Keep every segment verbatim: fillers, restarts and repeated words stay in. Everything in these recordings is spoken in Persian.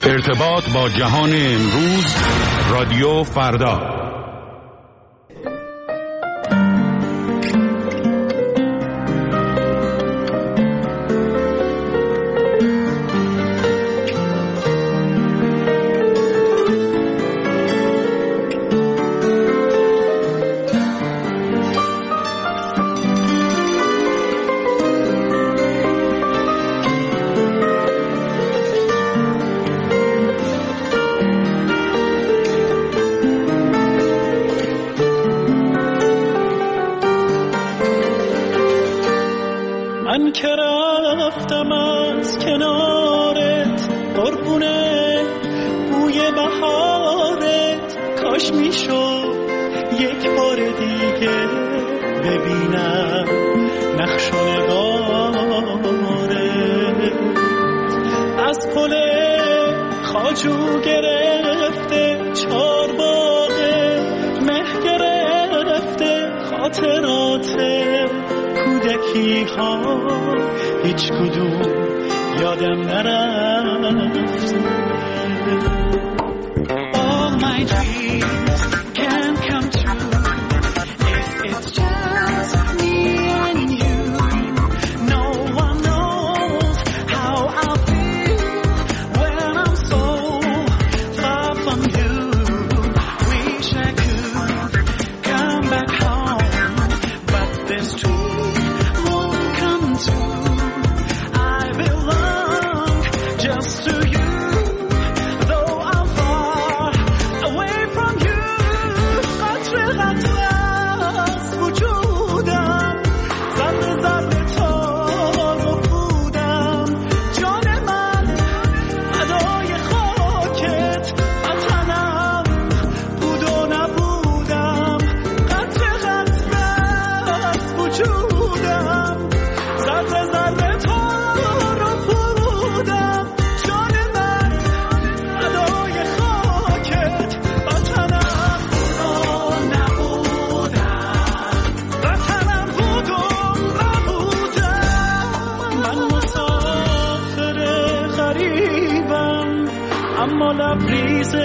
ارتباط با جهان امروز، رادیو فردا. من که رفتم از کنارت قربونه بوی بهارت، کاش میشد یک بار دیگه ببینم نقش و نگارت. از پل خواجو گرفته چار باغه مه گرفته خاطرات کودکی ها، هیچ کدوم یادم نرفت. All my dreams can come true if it's just me and you. No one knows how I feel when I'm so far from you. Wish I could come back home, but this dream won't come true. I belong just to you, though I'm far away from you. قطره قطره از وجودم، ذره ذره تار و پودم، جان من فدای خاکت، وطنم بود و نبودم. قطره قطره از وجودم، ذره ذره تار و پودم، جان من فدای خاکت، وطنم بود و نبودم. وطنم بود و نبودم. من مسافر غریبم، اما لبریز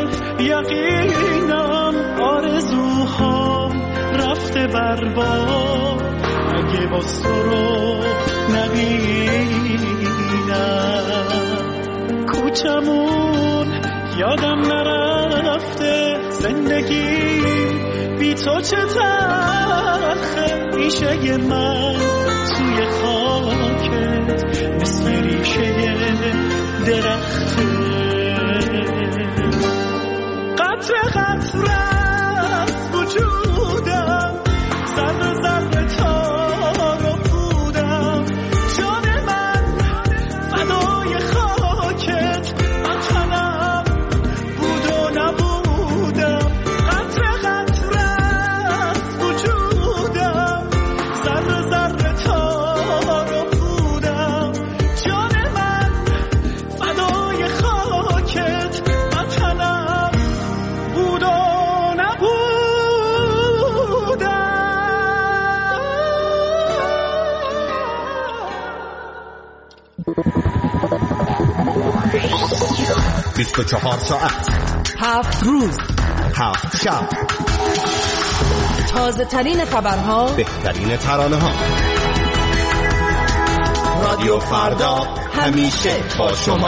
یقینم. آرزوهام رفته بر باد، اگه باز تو رو نبینم. کوچمون یادم نرفته، زندگی بی تو چه تلخه. ریشه من توی خاکت مثل ریشه درخته. قطره قطره از وجودم، ذره ذره تار و پودم، جان من فدای خاکت، وطنم بود و نبودم. قطره قطره از وجودم، ذره ذره تار و پودم، جان من فدای خاکت، وطنم بود و بیست و چهار ساعت، هفت روز، هفت شب، تازه ترین خبرها، بهترین ترانه ها. رادیو فردا همیشه با شما.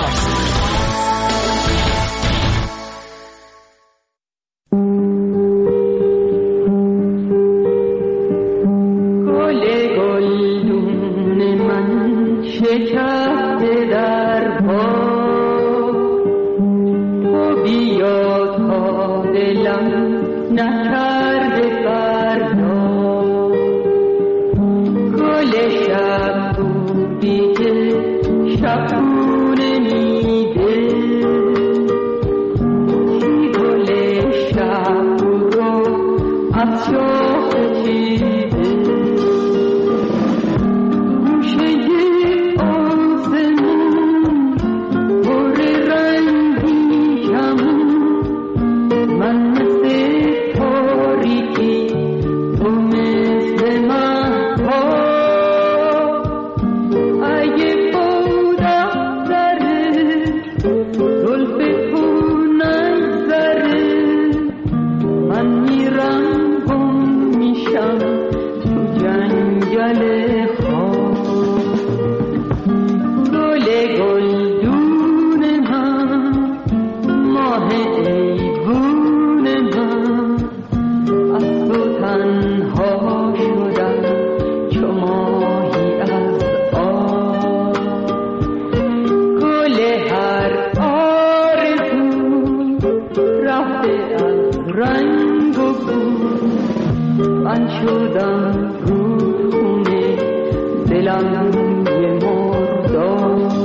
شب خونه میده رنگ و بود من شدم رو خونه دلم یه مرداد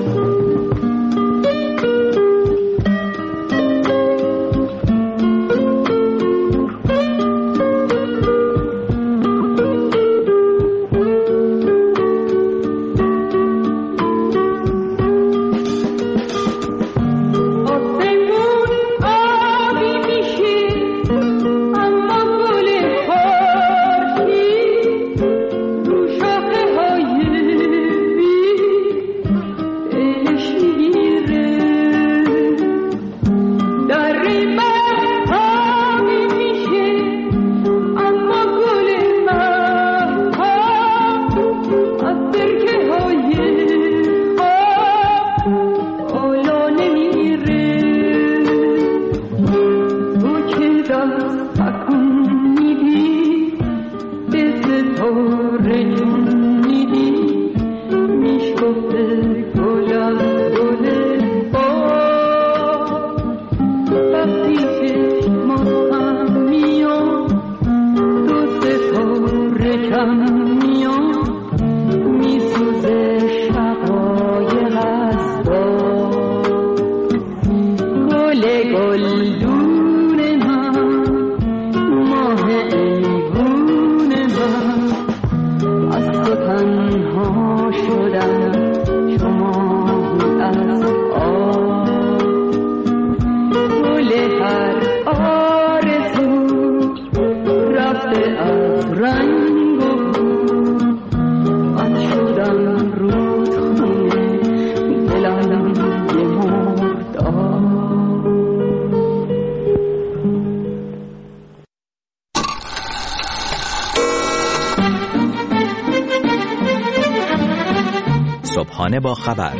صبحانه با خبر،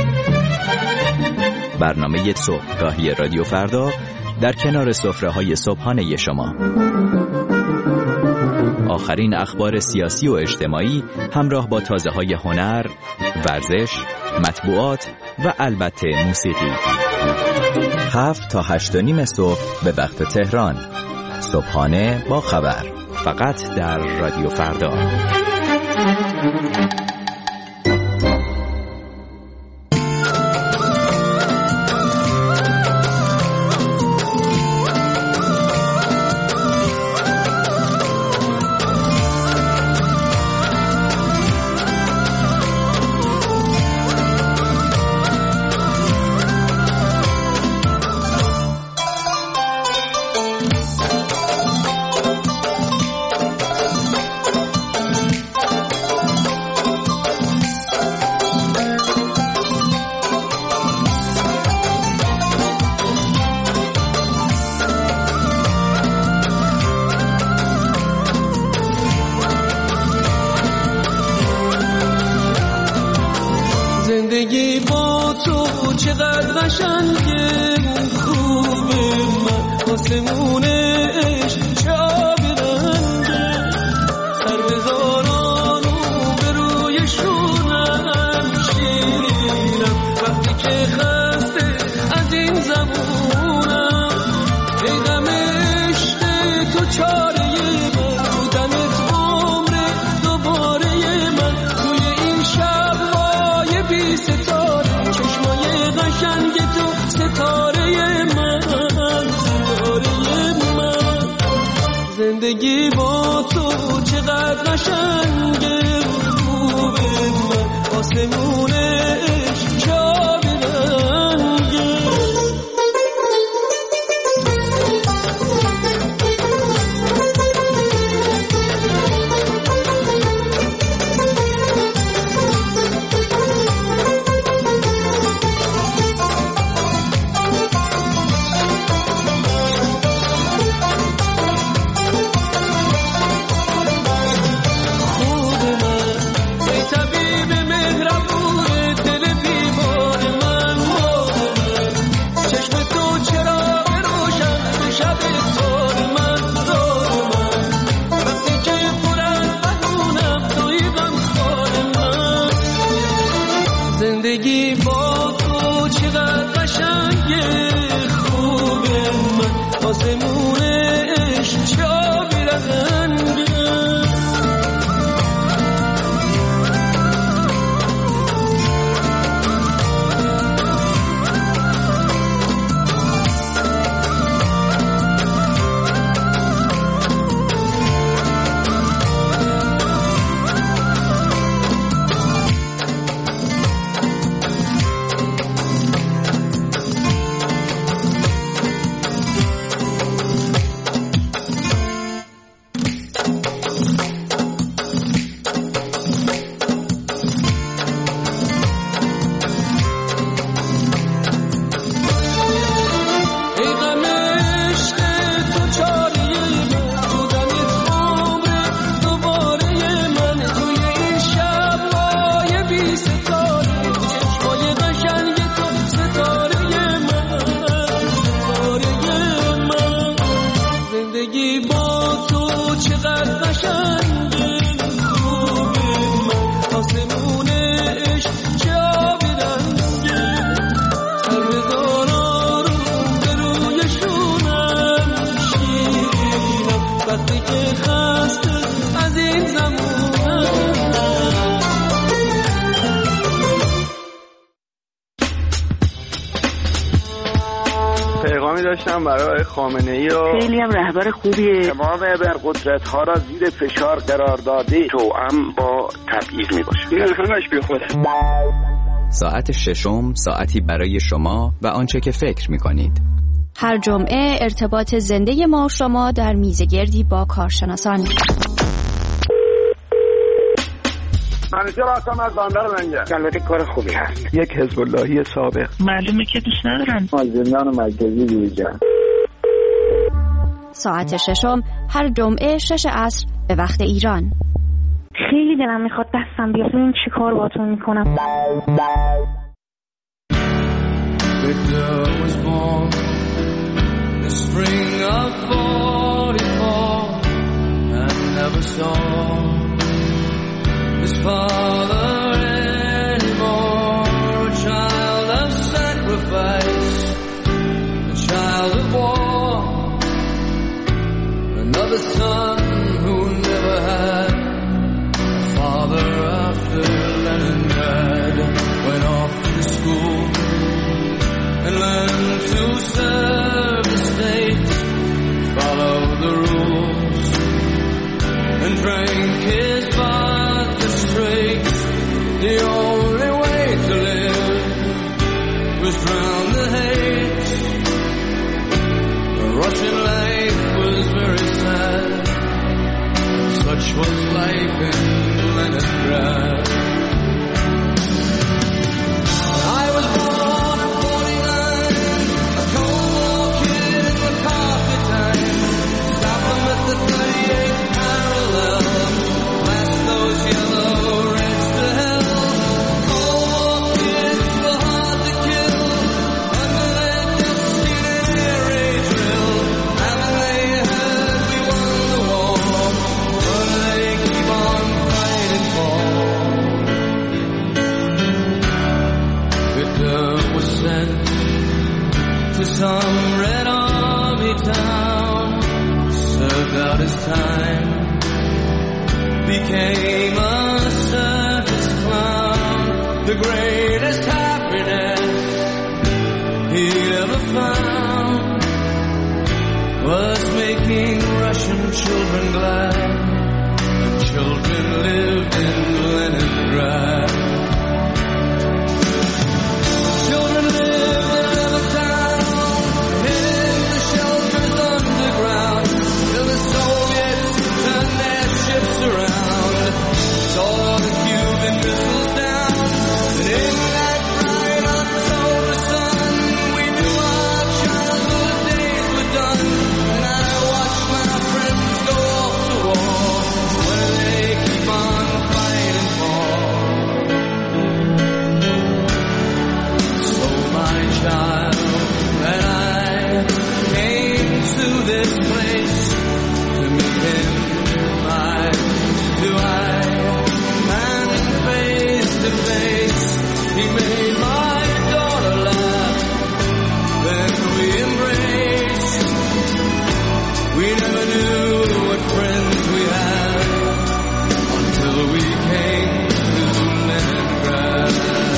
برنامه صبحگاهی رادیو فردا در کنار سفره‌های صبحانه شما. آخرین اخبار سیاسی و اجتماعی همراه با تازه‌های هنر، ورزش، مطبوعات و البته موسیقی. هفت تا هشت و نیم صبح به وقت تهران. صبحانه با خبر، فقط در رادیو فردا. زندگی با تو چقدر قشنگه، خوبه من آسمونه عشق چه آبی رنگه، سر بذارانو به روی شونم شیرینم، وقتی که خسته از این زبونم، ای غم عشق تو چاره من، تو دمت عمر دوباره من، توی این شب‌های بی ستاره، چشمای قشنگ تو ستاره من، ستاره من. زندگی با تو چقدر قشنگه، خوبه من آسمون عشق چه آبی رنگه. احترامی داشتم برای خامنه‌ای و خیلی هم رهبر خوبیه. تمام ابرقدرت‌ها را زیر فشار قرار داده، توأم با تبعیض میباشه. این همش بیخوده. ساعت ششم، ساعتی برای شما و آنچه که فکر می‌کنید. هر جمعه ارتباط زنده ما و شما در میزگردی با کارشناسان. منیجر هستم از بندر منجر. البته کار خوبی هست. یک حزب اللهی سابق. معلومه که دوست ندارن. از زندان مرکزی بیرون. ساعت ششم هر جمعه شش عصر به وقت ایران. خیلی دلم میخواد دستم بیاد ببین چی کار باهاتون میکنم. Victor was born the spring of forty-four and never saw his father anymore. A child of sacrifice, a child of war, another son who never had a father after Leningrad. Went off to school and learned to serve the state, follow the rules, and drank his vodka straight. The only way to live was drown the hate. The Russian life was very sad, such was life in Leningrad. I was born in forty-nine, a Cold War kid in the carpet time. Stop them at the thirty-eighth parallel, blast those yellow reds to hell. Cold War kids were hard to kill, under their destined air raid drill. Haven't they heard we won the war? What do they keep on fighting for? Victor was sent to some Red Army town, served out his time, became a circus clown. The greatest happiness he ever found was making Russian children glad. The children lived in Leningrad. Children lived in Levittown, in the shelters underground, till the Soviets turned their ships around, saw the Cuban missiles down, and in that bright October sun, we knew our childhood days were done. And I watched my friends go off to war. What do they keep on fighting for? So my child and I came to this place to meet him eye to eye and face to face. He made my daughter laugh, then we embraced. We never knew what friends we had until we came to Leningrad.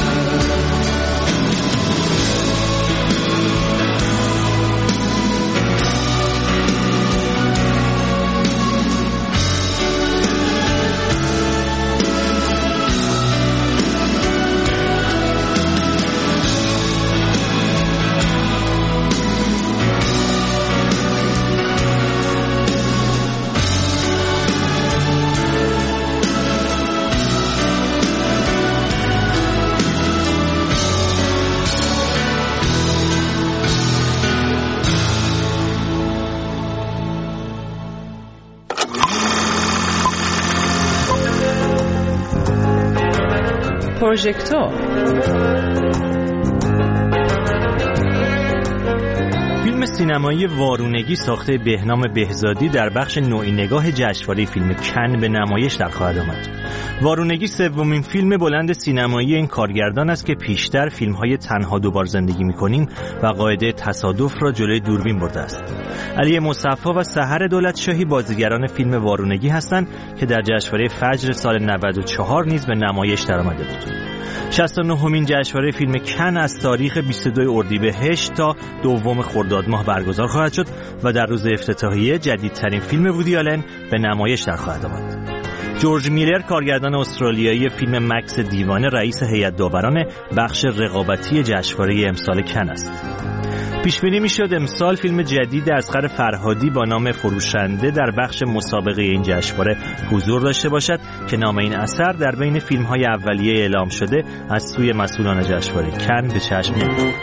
پروژکتور. فیلم سینمایی وارونگی ساخته بهنام بهزادی در بخش نوعی نگاه جشنواره فیلم کن به نمایش در خواهد آمد. وارونگی سومین فیلم بلند سینمایی این کارگردان است که پیشتر فیلم‌های تنها دوبار زندگی می‌کنیم و قاعده تصادف را جلوی دوربین برده است. علی مصفی و سحر دولتشاهی بازیگران فیلم وارونگی هستند که در جشنواره فجر سال نود و چهار نیز به نمایش درآمده بود. شصت و نهمین جشنواره فیلم کن از تاریخ بیست و دو اردیبهشت تا دوم خرداد ماه ماه برگزار خواهد شد و در روز افتتاحیه جدیدترین فیلم وودی آلن به نمایش در خواهد آمد. جورج میلر کارگردان استرالیایی فیلم مکس دیوانه رئیس هیئت داوران بخش رقابتی جشنواره امسال کن است. پیش بینی میشد امسال فیلم جدید اصغر فرهادی با نام فروشنده در بخش مسابقه این جشنواره حضور داشته باشد که نام این اثر در بین فیلم‌های اولیه اعلام شده از سوی مسئولان جشنواره کن به چشم می‌خورد.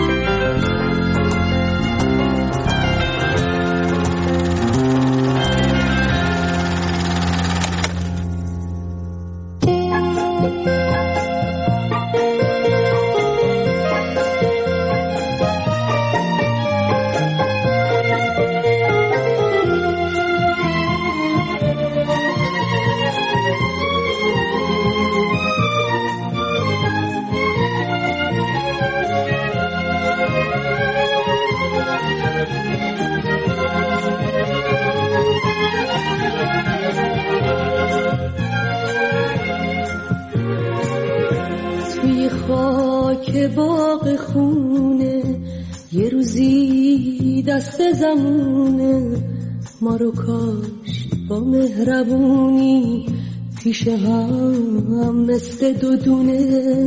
که باغ خونه یه روزی دست زمونه ما رو کاش با مهربونی پیش هم مثل دو دونه.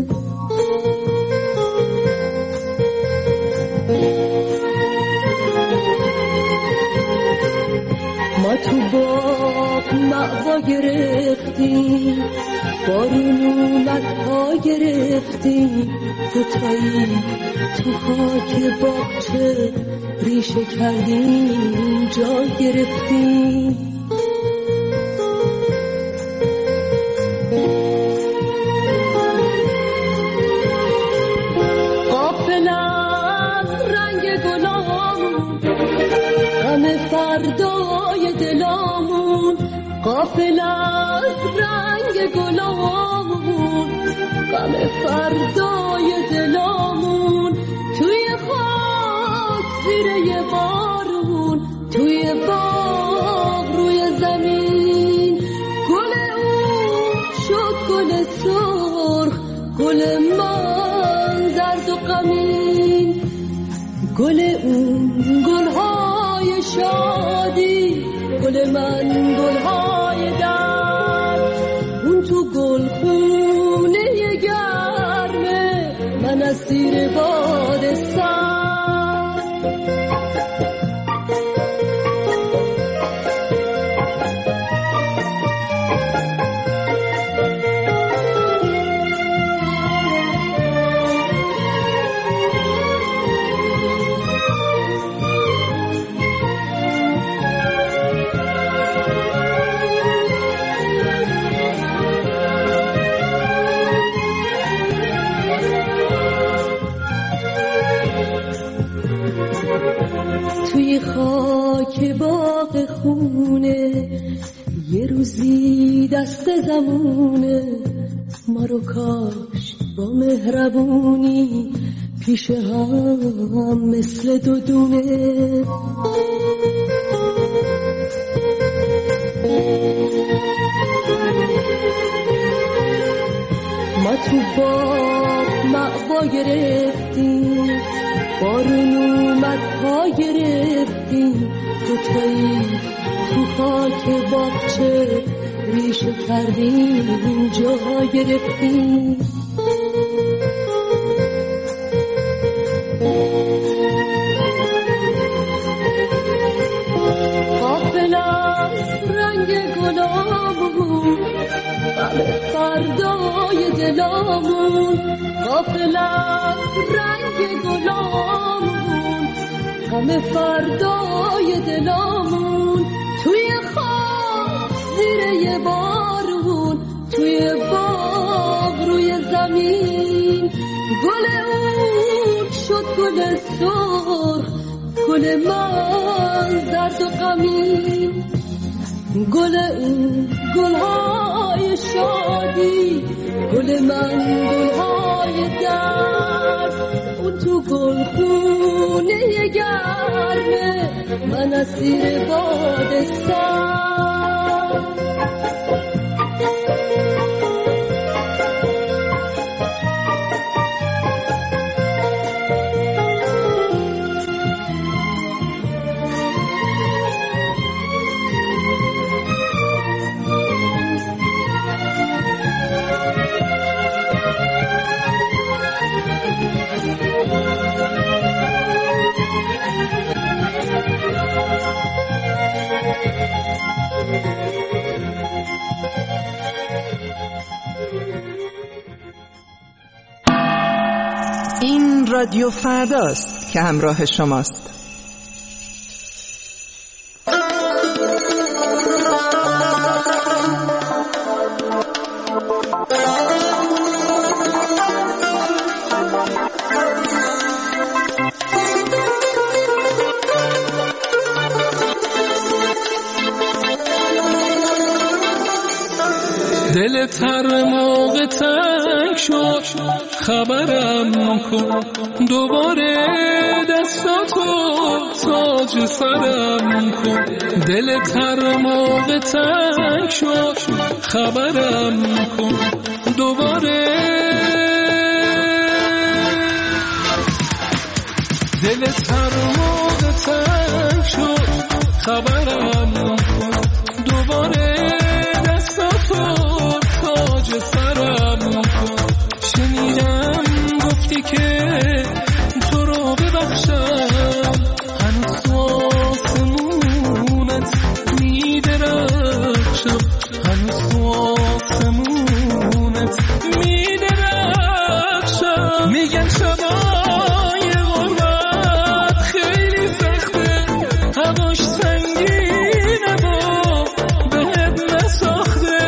ما تو باغ مأوا گرفتیم، بارون اومد پا گرفتیم، دوتایی تو خاک باغچه ریشه کردیم جا گرفتیم. غافل از رنگ گلامون، غم فردای دلامون، غافل از رنگ گلامون، غم فردای دلامون، توی خاک زیر یه بارون، توی باغ روی زمین، گل اون شد گل سرخ، گل من درد و غمین، گل اون گلهای شادی، گل من گلهای درد، اون تو گل خونه گرمه، من اسیر باد سرد. توی خاک باغ خونه یه روزی دست زمونه، ما رو کاش با مهربونی پیش هم مثل دو دونه. ما تو باغ مأوا گرفتیم، بارون اومد پا گرفتیم، دوتایی تو خاک باغچه ریشه کردیم جا گرفتیم. غافل از رنگ گلامون، غم فردای دلامون، غافل از رنگ گلامون، غم فردای دلامون، توی خاک زیر یه بارون، توی باغ روی زمین، گل اون شد گل سرخ، گل من درد و غمین، گل اون گلهای شادی، گل من گلهای درد، اون تو گل خونه گرمه، من اسیر باد سرد. رادیو فرداست که همراه شماست. دل تر موقع تنگ شد خبرم کن، دوباره دستاتو تاج سرم کن. دل تر موقع تنگ شد خبرم کن، دوباره دل تر موقع تنگ شد خبرم کن، دوباره دستاتو تاج سرم کن. شنیدم گفتی که تو رو ببخشم، هنوز تو آسمونت میدرخشم، هنوز تو آسمونت میدرخشم. میگن شبای غربت خیلی سخته، هواش سنگینه و بهت نساخته.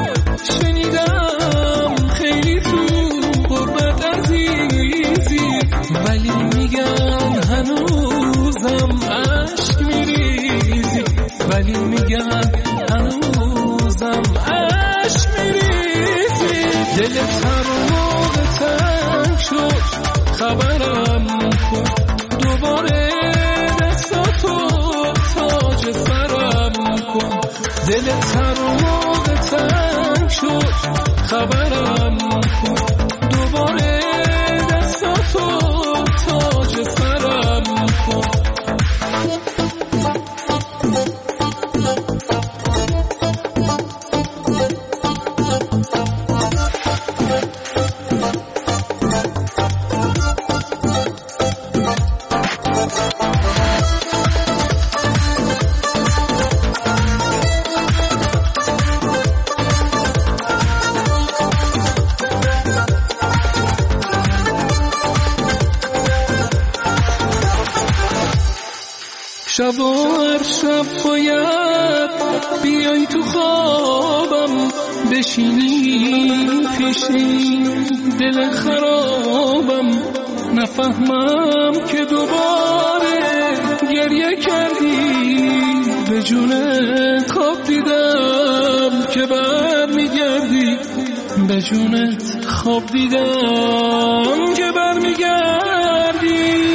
شنیدم خیلی تو غربت عزیزی، ولی میگن هنوزم عشق میریزی، ولی میگن هنوزم عشق میریزی. دلت هر موقع تنگ شد خبرم کن، دوباره دستاتو تاج سرم کن. دلت هر موقع تنگ شد خبرم کن، دوباره دستاتو تاج سرم کن. شب و هر شب باید بیای تو خوابم، بشینی پیشی دل خرابم. نفهمم که دوباره گریه کردی، به جونت خواب دیدم که بر میگردی، به جونت خواب دیدم که بر میگردی.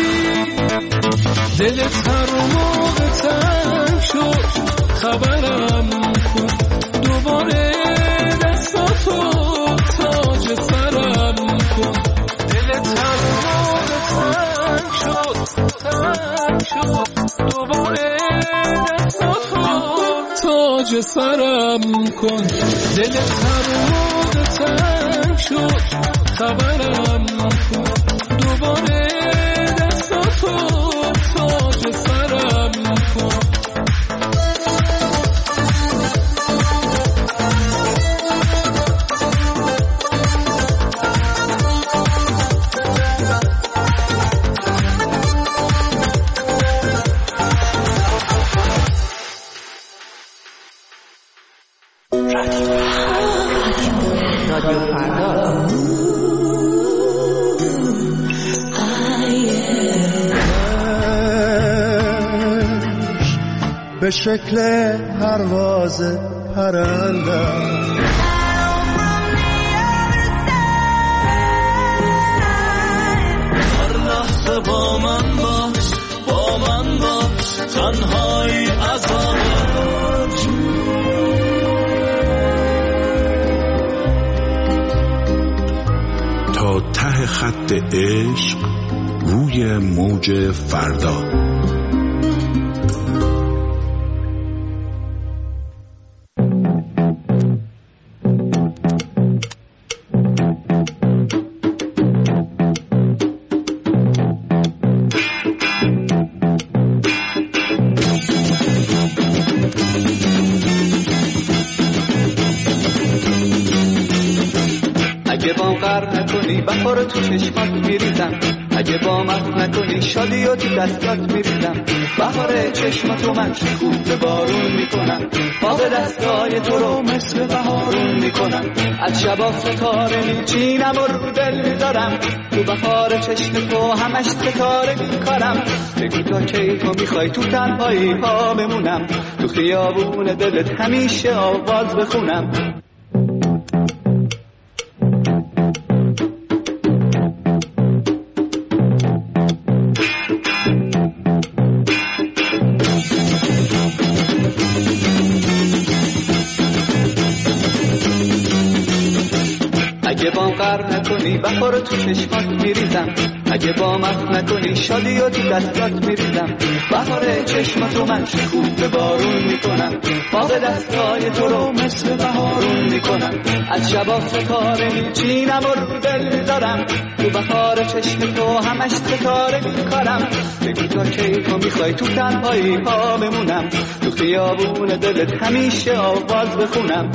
دلت هر موقع تنگ شد خبرم کن، دوباره دستاتو تاج سرم کن. دلت هر موقع تنگ شد تنگ شد، دوباره دستاتو تاج سرم کن. دلت هر موقع تنگ شد خبرم کن، دوباره دستاتو تاج سرم کن. رادیو فردا. به شکل پرواز پرنده هر لحظه با من باش، با من باش، تنهایی عذابت. تا ته خط عشق روی موج فردا. اگه بام غر نکنی بخور تو چشمات میریزم، اگه با من نکنی شادی و تو دستات میریزم بهار چشماتو من شکوفه بارون میکنم پا به دستای تو رو مثل بهارون میکنم از شبا ستاره میچینم و رو دل میذارم تو بهار چشم تو همش ستاره میکارم بگو تا کی تو میخوای تو تنهایی ها بمونم تو خیابون دلت همیشه آواز بخونم اگه با قرب نکنی بهار تو چشمات میریزم اگه با من نکنی شادی و تو دستات میریزم بهار چشماتو من شکوفه بارون میکنم پا به دستای تو رو مثل بهارون میکنم از شبا ستاره میچینم و رو دل میذارم تو بهار چشم تو همش ستاره میکارم بگو تا کی تو میخوای تو تنهایی ها بمونم تو خیابون دلت همیشه آواز بخونم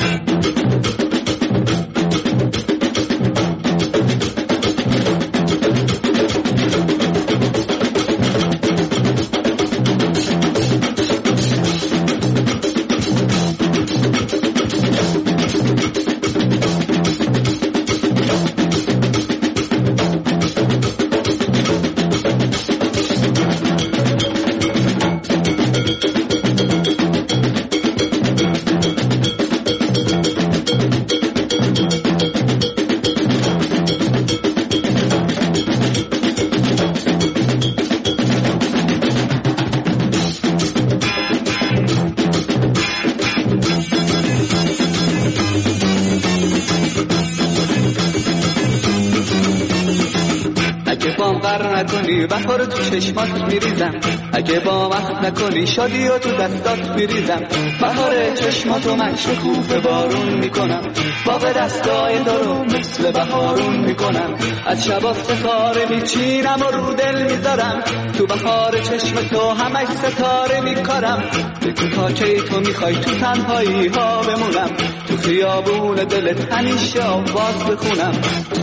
نکنی بهار تو چشمات میریزم اگه با وقت نکنی شادی و تو دستات میریزم بهار چشماتو من شکوفه بارون میکنم با به دستای دارو مثل بهارون میکنم از شبا ستاره میچینم و رو دل میذارم تو بهار چشم تو همش ستاره میکارم بگو تا کی تو میخوای تو تنهایی ها بمونم تو خیابون دلت همیشه آواز بخونم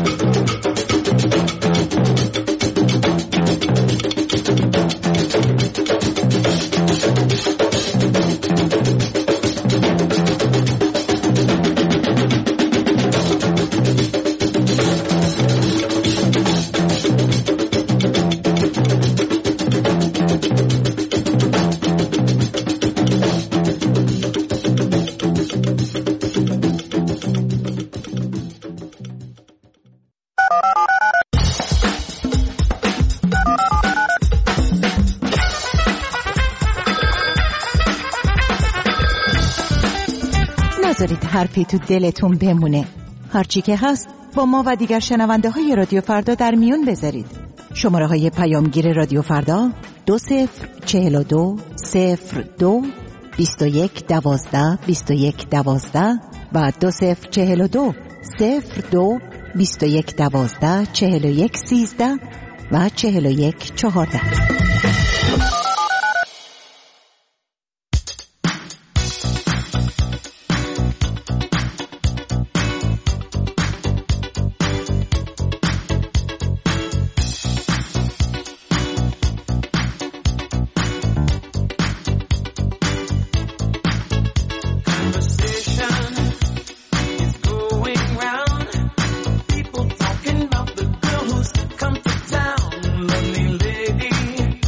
نذارید حرفی تو دلتون بمونه. هرچی که هست با ما و دیگر شنونده های رادیو فردا در میون بذارید. شماره های پیامگیر رادیو فردا دو صفر چهل و دو صفر دو بیست و یک دوازده بیست و یک دوازده و دو صفر چهل و دو صفر دو بیست و یک دوازده چهل و یک سیزده و چهل و یک چهارده. People talking about the girl who's come to town. Lovely lady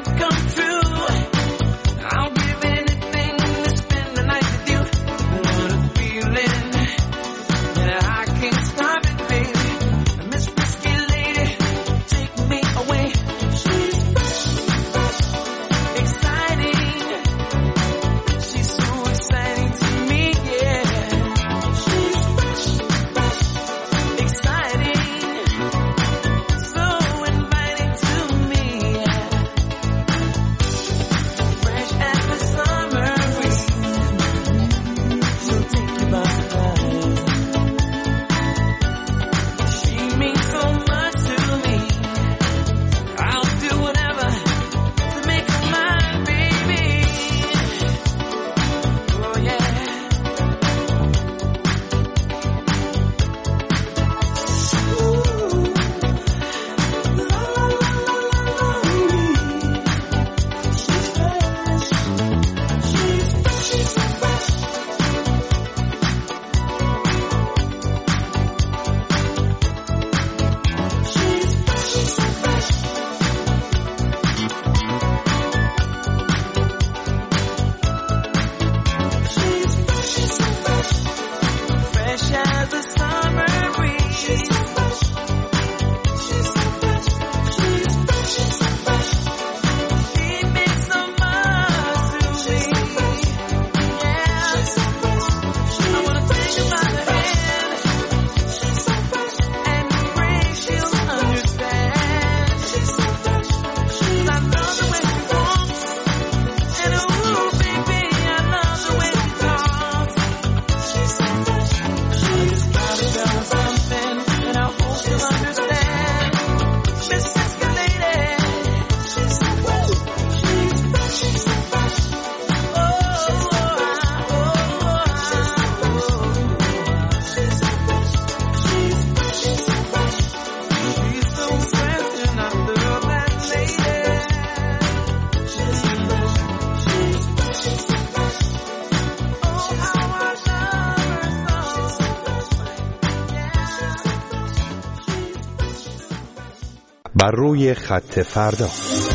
بر روی خط فردا.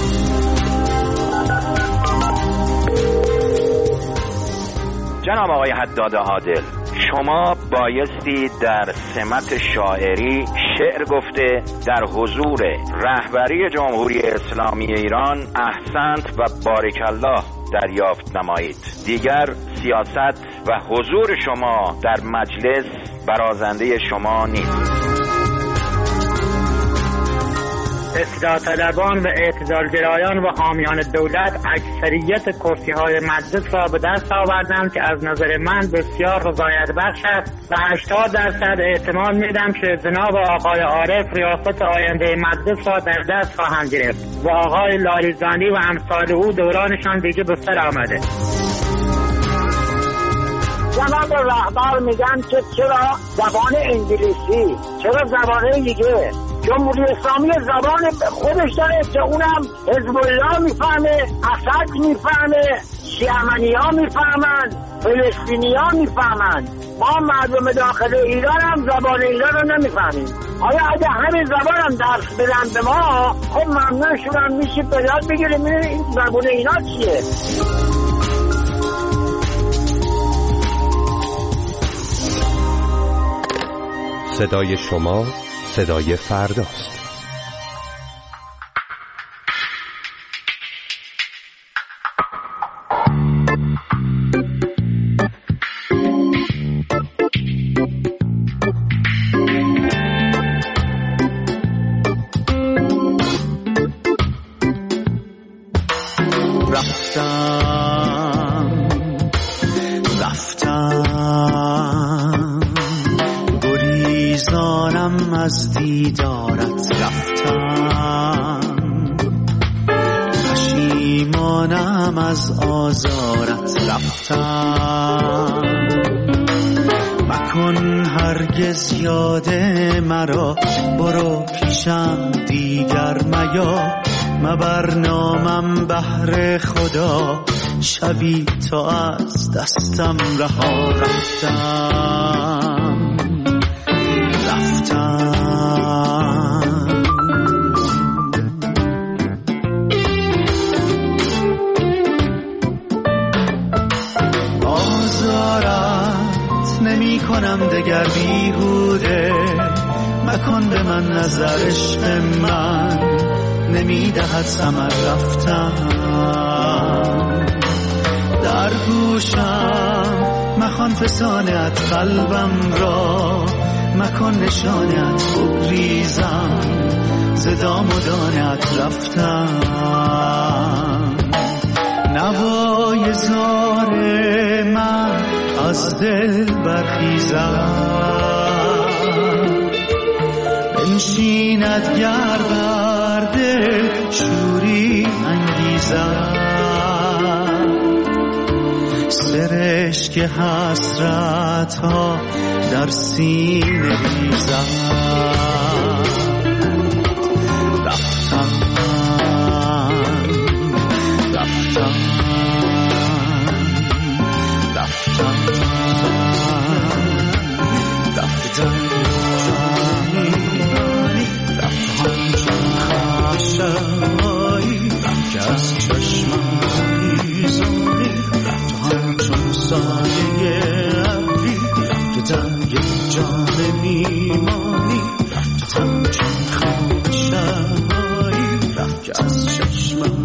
جناب آقای حداد عادل، شما بایستی در سمت شاعری شعر گفته در حضور رهبری جمهوری اسلامی ایران احسنت و بارک الله دریافت نمایید. دیگر سیاست و حضور شما در مجلس برازنده شما نیست. اصلاح طلبان و اعتدالگرایان و حامیان دولت اکثریت کرسی‌های مجلس را به دست آوردند که از نظر من بسیار رضایت بخش است و هشتاد درصد احتمال میدم که جناب آقای عارف ریاست آینده مجلس را در دست خواهند گرفت و آقای لاریجانی و امثال او دورانشان دیگه به سر آمده. جناب رهبر میگن که چرا زبان انگلیسی، چرا زبان دیگه؟ جمهوری اسلامی زبان خودش داره که اونم حزب الله میفهمه، اسد میفهمه، شیعمنی ها میفهمن، فلسطینی ها میفهمن. ما مردم داخل ایران هم زبان ایران رو نمیفهمیم. آیا اگه همین زبان هم درس بدن به ما، خب ممنونشون هم میشه به یاد بگیریم این زبان اینا چیه. صدای شما صدای فرداست. رفتم رفتم گریزانم از دیدارت، رفتم پشیمانم از آزارت، رفتم مکن هرگز یاد مرا، برو پیشم دیگر میا، مبر نامم بهر خدا، شبی تا از دستم رها، رفتم رفتم کنم دگر بیهوده، مکن به من نظر عشق من نمیدهد ثمر رفتن. در گوشم مخوان فسانت قلبم را، مکن نشانت بگریزم ز دام و دانت رفتم. نوای زار من از دل برخیزد، بنشیند گر بر دل شوری انگیزد. سرشک حسرت ها در سینه ریزد. رفتم رفتم رفتم رفتم رفتم چون خشایی که از چشمم میزانی، رفتم چون سایه ابری که در یک جان میمانی، رفتم چون خشایی که از چشمم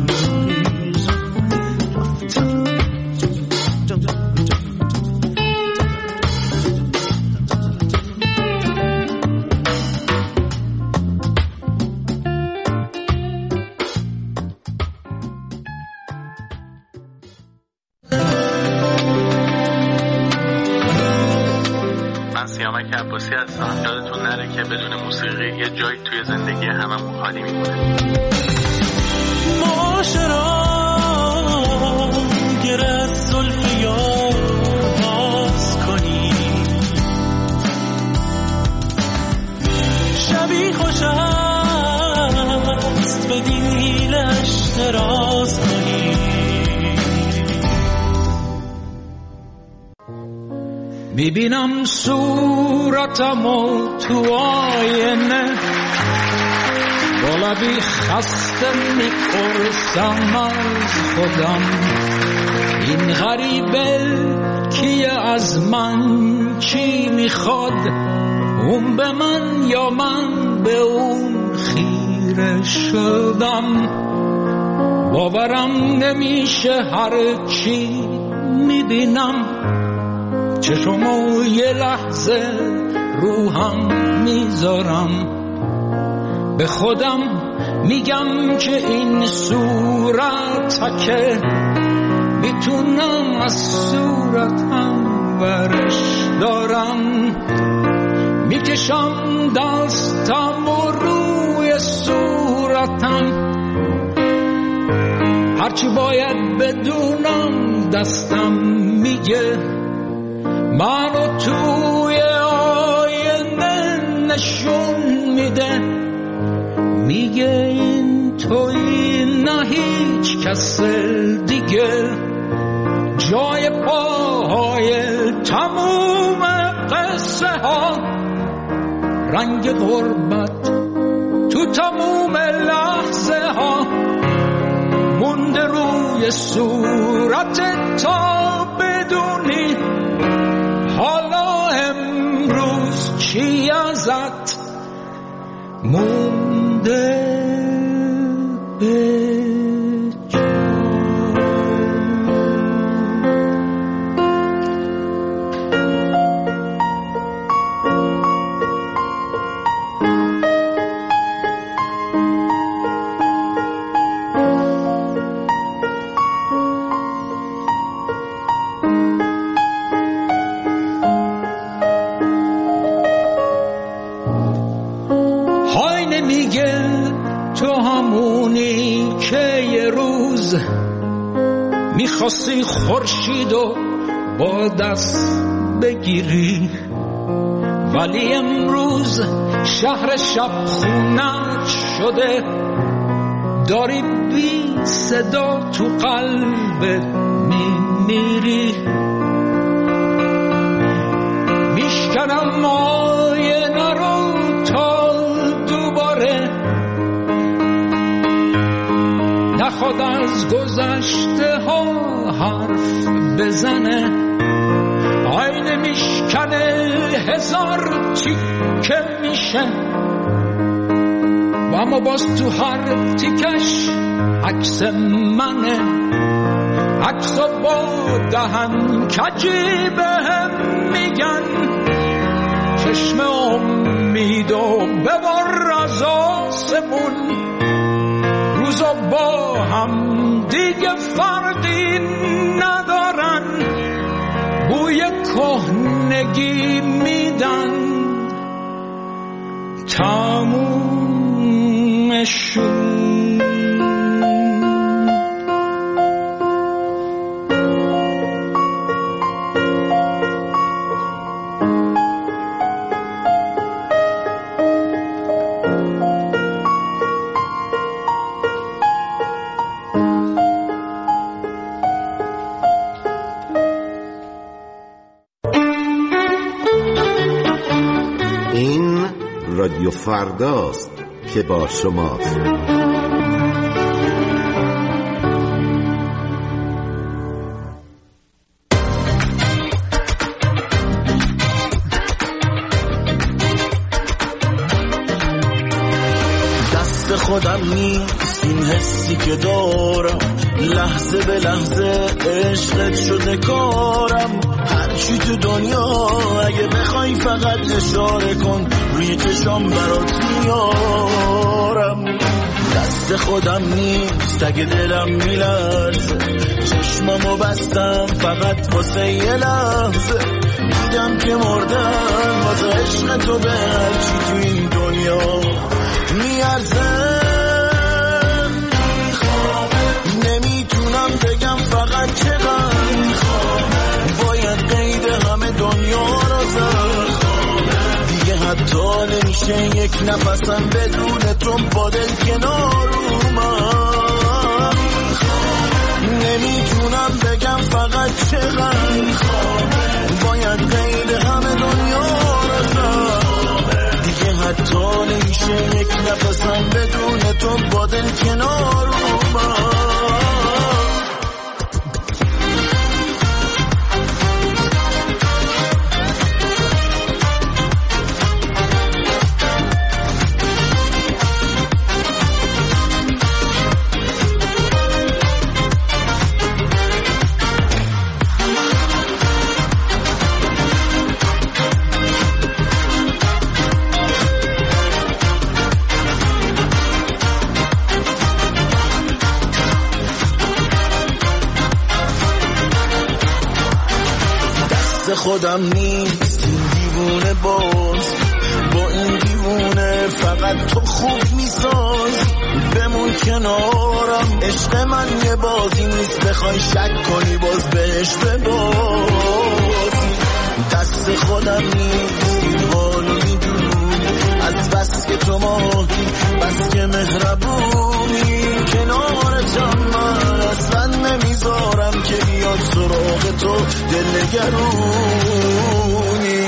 یادتون نره که بدون موسیقی یه جایی توی زندگی هممون خالی میمونه. معاشران گره از زلف یار باز کنی، شبی خوش است بدین حیلش دراز کنی. میبینم صورتمو تو آینه، با لبی خسته میپرسم از خودم این غریبه کیه، از من چی میخواد، اون به من یا من به اون خیره شدم. باورم نمیشه هر چی میبینم، چشمو یه لحظه روحم میذارم، به خودم میگم که این صورت که میتونم از صورتم برش دارم. میکشم دستم و روی صورتم، هرچی باید بدونم دستم میگه، منو توی آینه نشون میده، میگه این توی نه هیچ کس دیگه، جای پاهای تموم قصه ها، رنگ غربت تو تموم لحظه ها، مونده روی صورت تا بدونی حالا امروز چی ازت مونده به میخواستی خورشید و با دست بگیری، ولی امروز شهر شب خونت شده، داری بی صدا تو قلبت میمیری. میشکنم آینه رو تا دوباره نخواد از گذشته ها حرف بزنه، آینه میشکنه هزار تیکه میشه و اما باز تو هر تیکش عکس منه، عکس با دهن کجی بهم میگن چشم امید و ببر از آسمون، روزا با هم دیگه فرقی ندارن، بوی کهنگی میدن تمومشون. رادیو فرداست که با شماست. دست خودم نیست این حسی که دارم، لحظه به لحظه عشقت شده کارم، هرچی تو دنیا اگه بخوای فقط اشاره کن، روی چشام برات میارم. دست خودم نیست اگه دلم میلرزه، چشمامو بستم فقط واسه یه لحظه، دیدم که مردم واسه عشق تو به هرچی تو این دنیا میارزه. نمیتونم بگم فقط چقدر باید قید همه دنیا رو زد، دیگه حتی نمیشه یک نفسم بدون تو با دل کنار اومد. نمیتونم بگم فقط چقدر باید قید همه دنیا رو زد، دیگه حتی نمیشه یک نفسم بدون تو با دل کنار اومد. خودم نیست این دیوونه باز، با این دیوونه فقط تو خوب میساز، بمون کنارم، عشق من یه بازی نیست بخوای شک کنی باز بهش ببازی. دست خودم نیست این حالو میدونی، از بس که تو ماهی بس که مهربونی، کنارتم من اصلا نمیذارم که بیاد سراغ تو دلنگرونی.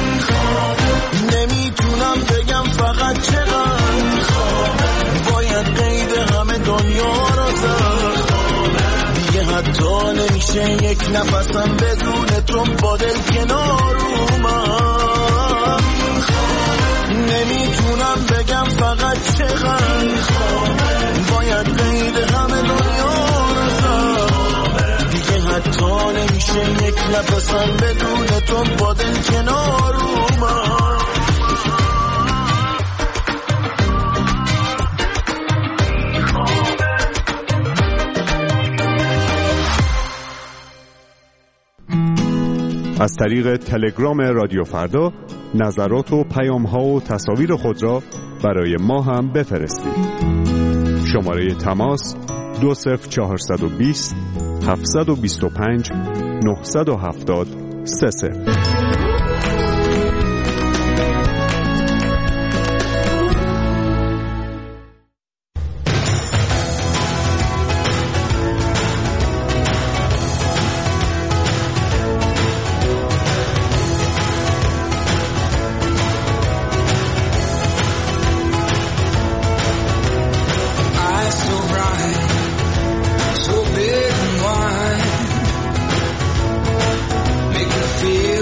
نمیتونم بگم فقط چقدر باید قید همه دنیا رو زد، دیگه حتی نمیشه یک نفسم بدون تو با دل کنار اومد. نمیتونم بگم فقط چقدر باید قید همه دنیا رو زد، دیگه حتی نمیشه یک نفسم بدون تو با دل کنار اومد. از طریق تلگرام رادیو فردا نظرات و پیام‌ها و تصاویر خود را برای ما هم بفرستید. شماره تماس دو صفر چهارصد و بیست هفتصد و بیست و پنج نهصد و هفتاد سه صفر. Feel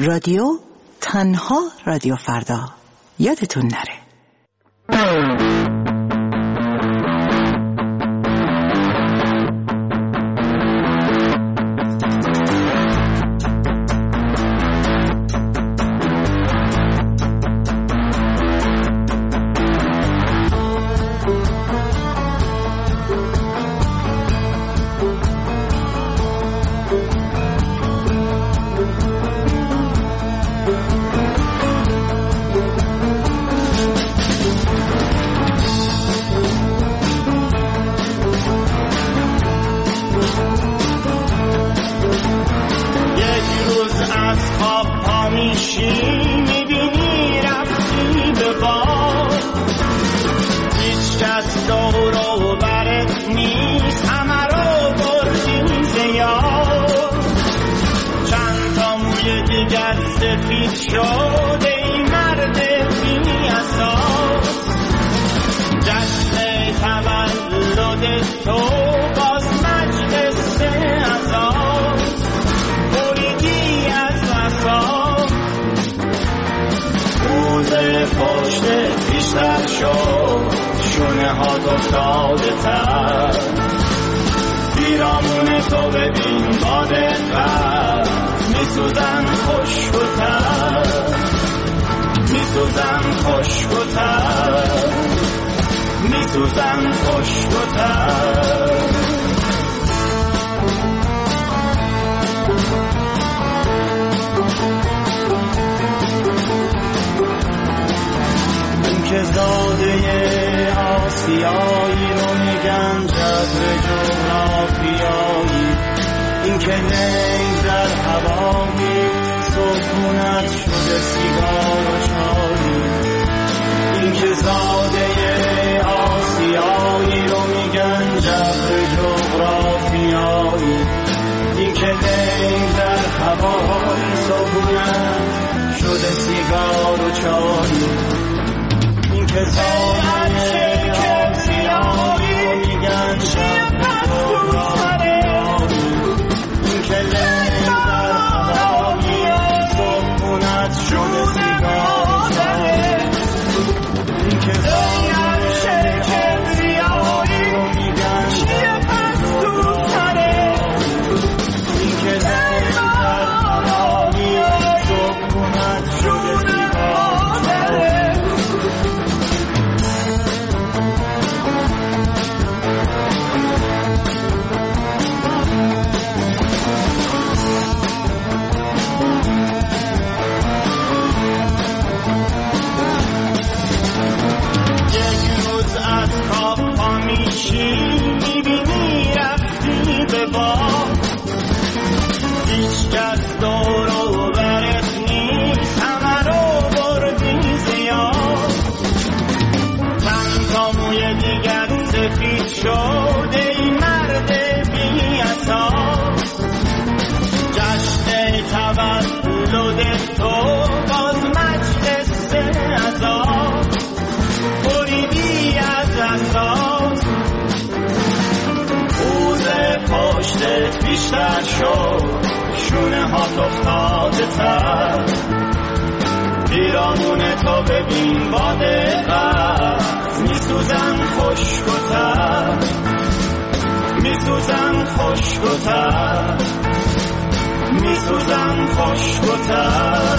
رادیو تنها رادیو فردا. یادتون نره. بیشتر شد شونه ها افتاده تر پیرامون تو ببین با دقت میسوزن خشک‌تر میسوزن خشک‌تر میسوزن خشک‌تر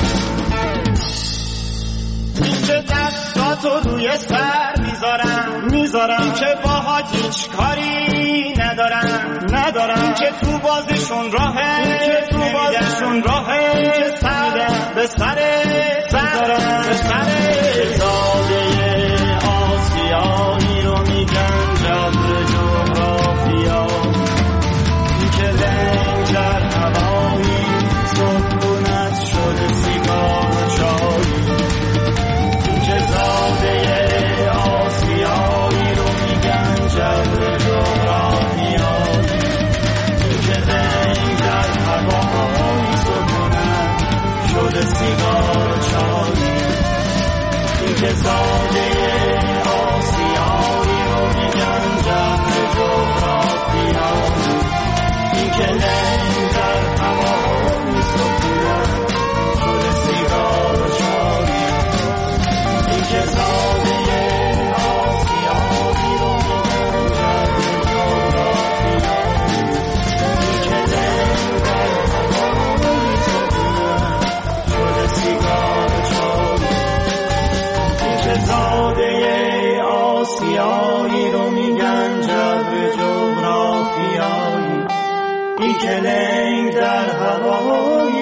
اینکه دستاتو روی سر میذارم میذارم اینکه باهات هیچ کاری ندارم ندارم اینکه تو بازشون راهه اینکه تو بازشون راهه اینکه سر به سر سر به سر زاده آسیایی رو میگن جبر جغرافیا اینکه رنگ در هوایی سکونت شده سیگار و چایی اینکه زاده آسیایی رو میگن جبر جغرافیا اینکه رنگ در هوایی سکونت شده سیگار و چایی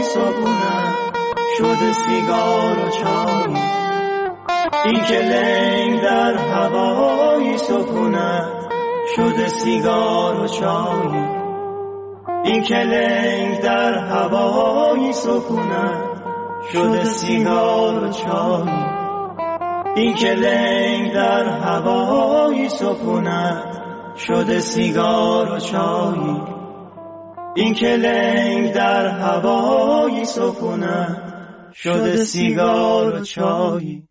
صبونه شده سیگار و چای. این که لنگ در هوای صبونه شده سیگار و چای. این که لنگ در هوای صبونه شده سیگار و چای. این که لنگ در هوای صبونه شده سیگار و چای. این که لنگ در هوای صبونه شده سیگار و چای.